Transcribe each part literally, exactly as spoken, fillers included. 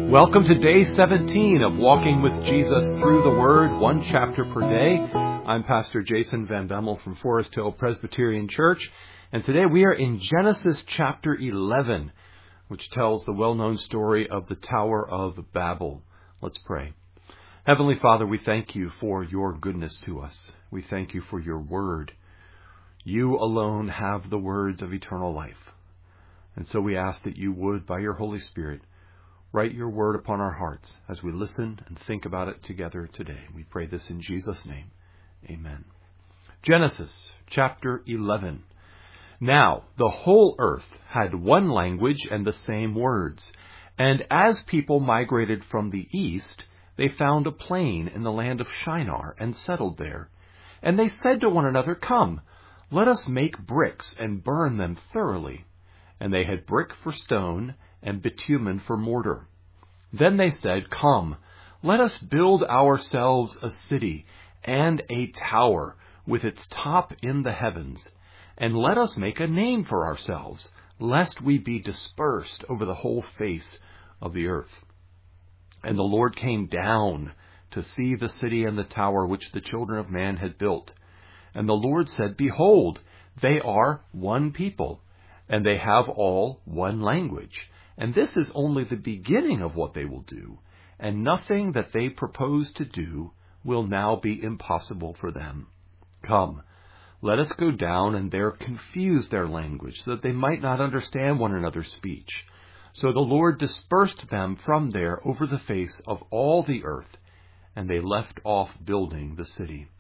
Welcome to day seventeen of Walking with Jesus Through the Word, one chapter per day. I'm Pastor Jason Van Bemmel from Forest Hill Presbyterian Church, and today we are in Genesis chapter eleven, which tells the well-known story of the Tower of Babel. Let's pray. Heavenly Father, we thank you for your goodness to us. We thank you for your word. You alone have the words of eternal life. And so we ask that you would, by your Holy Spirit, write your word upon our hearts as we listen and think about it together today. We pray this in Jesus' name. Amen. Genesis chapter eleven. Now the whole earth had one language and the same words. And as people migrated from the east, they found a plain in the land of Shinar and settled there. And they said to one another, "Come, let us make bricks and burn them thoroughly." And they had brick for stone and bitumen for mortar. Then they said, "Come, let us build ourselves a city and a tower with its top in the heavens, and let us make a name for ourselves, lest we be dispersed over the whole face of the earth." And the Lord came down to see the city and the tower which the children of man had built. And the Lord said, "Behold, they are one people, and they have all one language. And this is only the beginning of what they will do, and nothing that they propose to do will now be impossible for them. Come, let us go down and there confuse their language, so that they might not understand one another's speech." So the Lord dispersed them from there over the face of all the earth, and they left off building the city.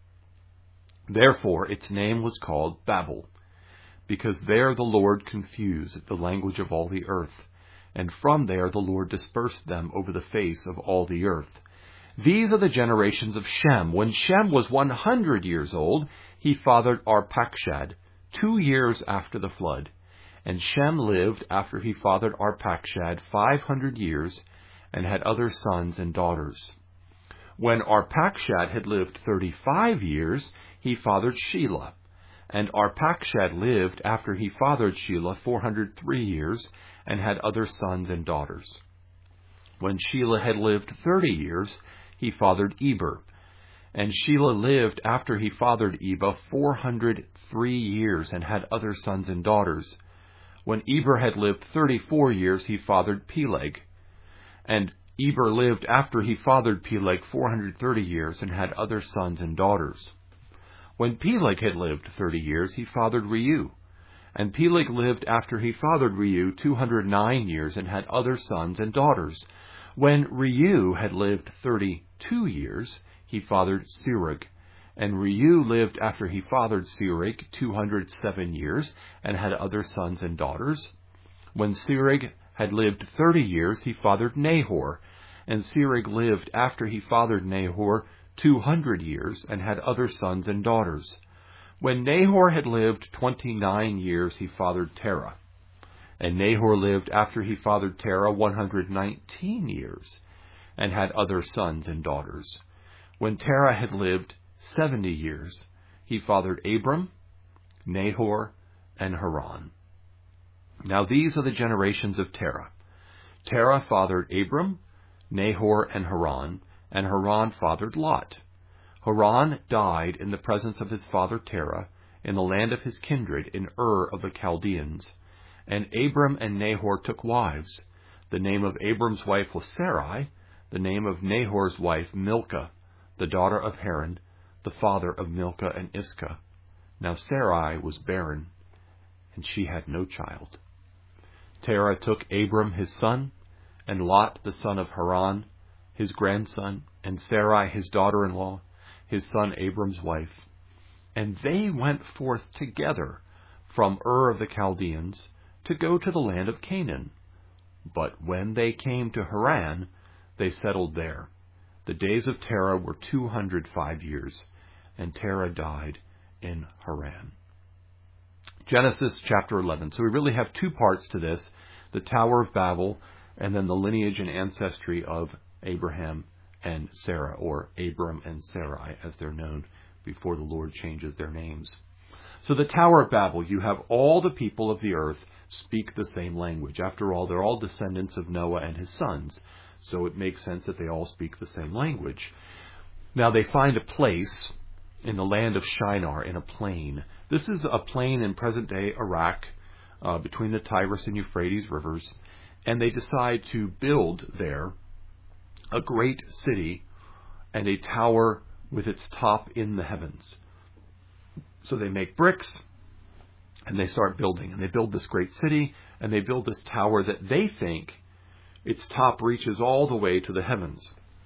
Therefore its name was called Babel, because there the Lord confused the language of all the earth. And from there the Lord dispersed them over the face of all the earth. These are the generations of Shem. When Shem was one hundred years old, he fathered Arpachshad, two years after the flood. And Shem lived after he fathered Arpachshad five hundred years, and had other sons and daughters. When Arpachshad had lived thirty-five years, he fathered Shelah. And Arpachshad lived after he fathered Shelah four hundred three years, and had other sons and daughters. When Shelah had lived thirty years, he fathered Eber. And Shelah lived after he fathered Eber four hundred three years, and had other sons and daughters. When Eber had lived thirty-four years, he fathered Peleg. And Eber lived after he fathered Peleg four hundred thirty years, and had other sons and daughters. When Peleg had lived thirty years, he fathered Reu. And Peleg lived after he fathered Reu two hundred nine years, and had other sons and daughters. When Reu had lived thirty-two years, he fathered Serug. And Reu lived after he fathered Serug two hundred seven years, and had other sons and daughters. When Serug had lived thirty years, he fathered Nahor. And Serug lived after he fathered Nahor two hundred years, and had other sons and daughters. When Nahor had lived twenty-nine years, he fathered Terah. And Nahor lived after he fathered Terah one hundred nineteen years, and had other sons and daughters. When Terah had lived seventy years, he fathered Abram, Nahor, and Haran. Now these are the generations of Terah. Terah fathered Abram, Nahor, and Haran, and Haran fathered Lot. Haran died in the presence of his father Terah, in the land of his kindred, in Ur of the Chaldeans. And Abram and Nahor took wives. The name of Abram's wife was Sarai, the name of Nahor's wife Milcah, the daughter of Haran, the father of Milcah and Iscah. Now Sarai was barren, and she had no child. Terah took Abram his son, and Lot the son of Haran, his grandson, and Sarai his daughter-in-law, his son Abram's wife. And they went forth together from Ur of the Chaldeans to go to the land of Canaan. But when they came to Haran, they settled there. The days of Terah were two hundred five years, and Terah died in Haran. Genesis chapter eleven. So we really have two parts to this, the Tower of Babel, and then the lineage and ancestry of Abraham and Sarah, or Abram and Sarai, as they're known before the Lord changes their names. So the Tower of Babel, you have all the people of the earth speak the same language. After all, they're all descendants of Noah and his sons. So it makes sense that they all speak the same language. Now they find a place in the land of Shinar, in a plain. This is a plain in present-day Iraq, uh, between the Tigris and Euphrates rivers, and they decide to build there a great city and a tower with its top in the heavens. So they make bricks, and they start building, and they build this great city, and they build this tower that they think its top reaches all the way to the heavens.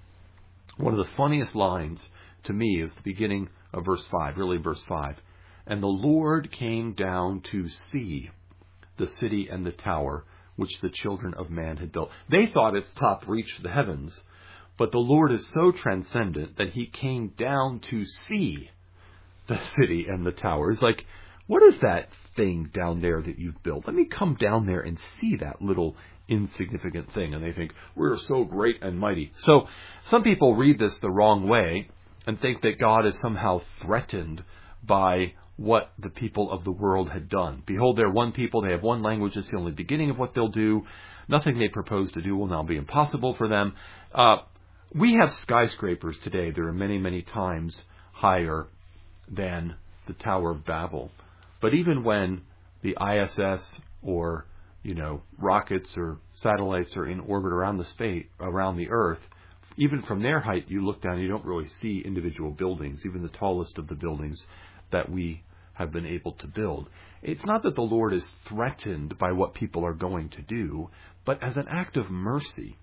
One of the funniest lines to me is the beginning of verse five, really verse five. And the Lord came down to see the city and the tower which the children of man had built. They thought its top reached the heavens, but the Lord is so transcendent that he came down to see the city and the tower. It's like, what is that thing down there that you've built? Let me come down there and see that little insignificant thing. And they think, we're so great and mighty. So some people read this the wrong way and think that God is somehow threatened by what the people of the world had done. Behold, they're one people, they have one language, it's the only beginning of what they'll do. Nothing they propose to do will now be impossible for them. Uh, we have skyscrapers today that are many, many times higher than the Tower of Babel. But even when the I S S or, you know, rockets or satellites are in orbit around the space, around the Earth, even from their height, you look down, you don't really see individual buildings, even the tallest of the buildings that we have been able to build. It's not that the Lord is threatened by what people are going to do, but as an act of mercy,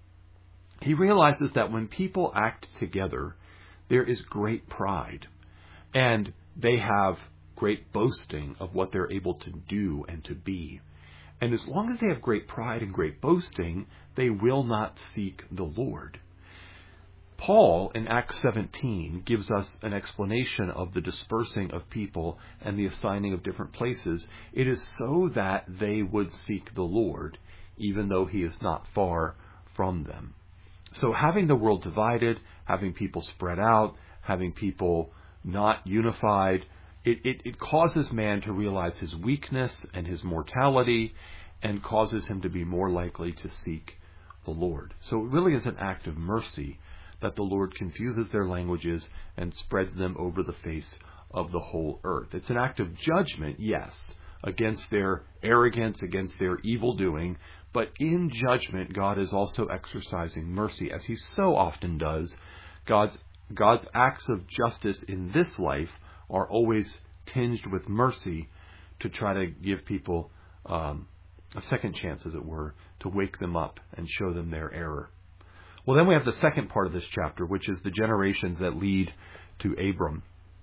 he realizes that when people act together, there is great pride, and they have great boasting of what they're able to do and to be. And as long as they have great pride and great boasting, they will not seek the Lord. Paul, in Acts seventeen, gives us an explanation of the dispersing of people and the assigning of different places. It is so that they would seek the Lord, even though he is not far from them. So having the world divided, having people spread out, having people not unified, it, it, it causes man to realize his weakness and his mortality, and causes him to be more likely to seek the Lord. So it really is an act of mercy that the Lord confuses their languages and spreads them over the face of the whole earth. It's an act of judgment, yes, against their arrogance, against their evil doing, but in judgment, God is also exercising mercy, as he so often does. God's, God's acts of justice in this life are always tinged with mercy to try to give people um, a second chance, as it were, to wake them up and show them their error. Well, then we have the second part of this chapter, which is the generations that lead to Abram.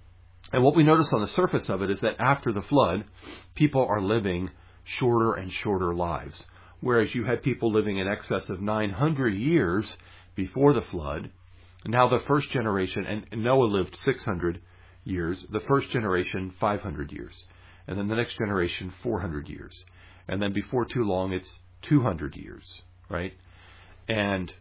And what we notice on the surface of it is that after the flood, people are living shorter and shorter lives. Whereas you had people living in excess of nine hundred years before the flood, now the first generation, and Noah lived six hundred years, the first generation five hundred years, and then the next generation four hundred years. And then before too long, it's two hundred years, right? And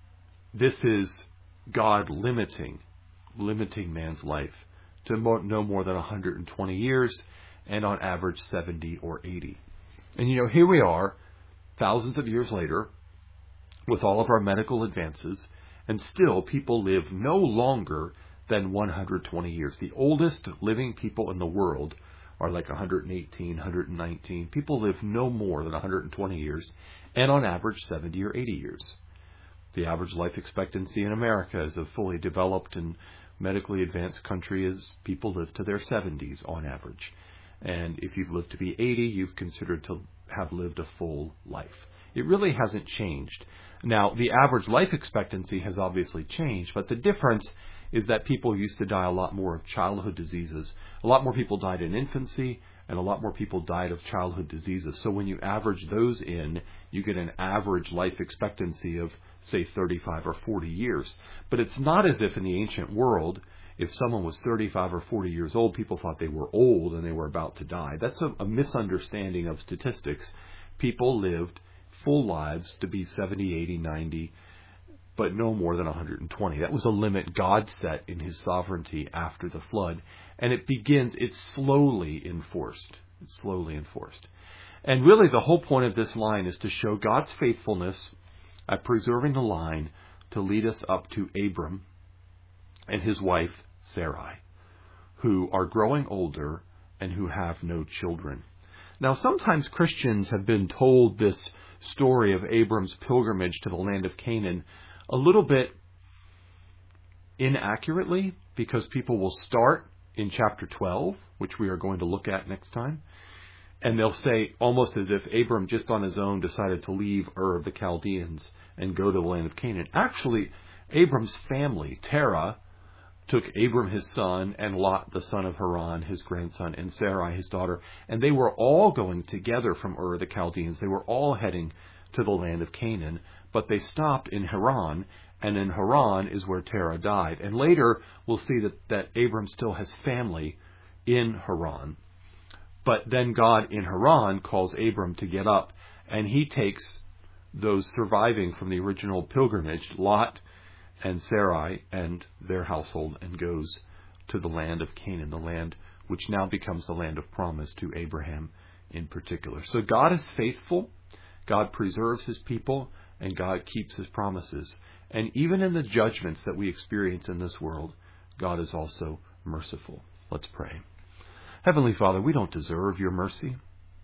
this is God limiting, limiting man's life to mo- no more than one hundred twenty years, and on average seventy or eighty. And you know, here we are, thousands of years later, with all of our medical advances, and still people live no longer than one hundred twenty years. The oldest living people in the world are like one hundred eighteen, one hundred nineteen. People live no more than one hundred twenty years, and on average seventy or eighty years. The average life expectancy in America as a fully developed and medically advanced country is people live to their seventies on average. And if you've lived to be eighty, you've considered to have lived a full life. It really hasn't changed. Now, the average life expectancy has obviously changed, but the difference is that people used to die a lot more of childhood diseases. A lot more people died in infancy, and a lot more people died of childhood diseases. So when you average those in, you get an average life expectancy of, say, thirty-five or forty years. But it's not as if in the ancient world, if someone was thirty-five or forty years old, people thought they were old and they were about to die. That's a, a misunderstanding of statistics. People lived full lives to be seventy, eighty, ninety, but no more than one hundred twenty. That was a limit God set in his sovereignty after the flood. And it begins, it's slowly enforced. It's slowly enforced. And really the whole point of this line is to show God's faithfulness at preserving the line to lead us up to Abram and his wife Sarai, who are growing older and who have no children. Now, sometimes Christians have been told this story of Abram's pilgrimage to the land of Canaan a little bit inaccurately, because people will start in chapter twelve, which we are going to look at next time, and they'll say almost as if Abram just on his own decided to leave Ur of the Chaldeans and go to the land of Canaan. Actually, Abram's family, Terah, took Abram his son and Lot the son of Haran, his grandson, and Sarai his daughter, and they were all going together from Ur of the Chaldeans. They were all heading to the land of Canaan, but they stopped in Haran, and in Haran is where Terah died. And later we'll see that, that Abram still has family in Haran. But then God in Haran calls Abram to get up, and he takes those surviving from the original pilgrimage, Lot and Sarai and their household, and goes to the land of Canaan, the land which now becomes the land of promise to Abraham in particular. So God is faithful, God preserves his people, and God keeps his promises. And even in the judgments that we experience in this world, God is also merciful. Let's pray. Heavenly Father, we don't deserve your mercy.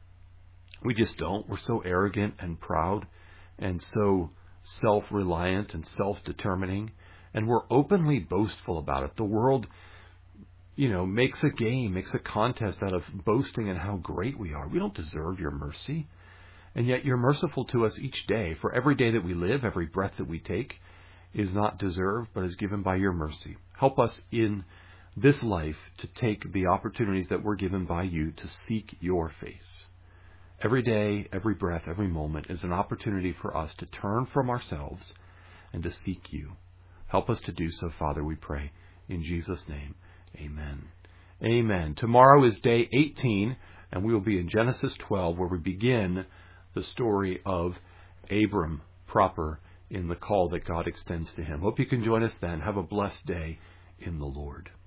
We just don't. We're so arrogant and proud and so self-reliant and self-determining, and we're openly boastful about it. The world, you know, makes a game, makes a contest out of boasting in how great we are. We don't deserve your mercy, and yet you're merciful to us each day. For every day that we live, every breath that we take is not deserved, but is given by your mercy. Help us in this life to take the opportunities that we're given by you to seek your face. Every day, every breath, every moment is an opportunity for us to turn from ourselves and to seek you. Help us to do so, Father, we pray. In Jesus' name, amen. Amen. Tomorrow is day eighteen, and we will be in Genesis twelve, where we begin the story of Abram proper in the call that God extends to him. Hope you can join us then. Have a blessed day in the Lord.